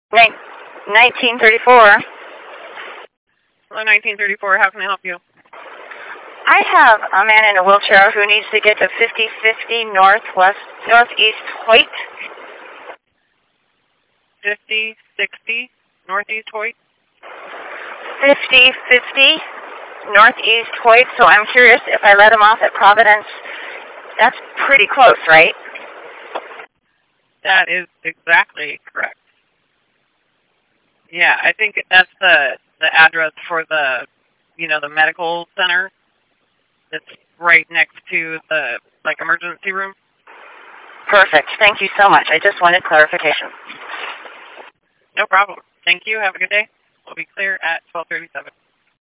1934. Hello, 1934. How can I help you? I have a man in a wheelchair who needs to get to 5050 Northeast Hoyt. 5060 Northeast Hoyt? 5050 Northeast Hoyt. So I'm curious if I let him off at Providence. That's pretty close, right? That is exactly correct. Yeah, I think that's the address for the medical center. It's right next to the emergency room. Perfect. Thank you so much. I just wanted clarification. No problem. Thank you. Have a good day. We'll be clear at 12:37.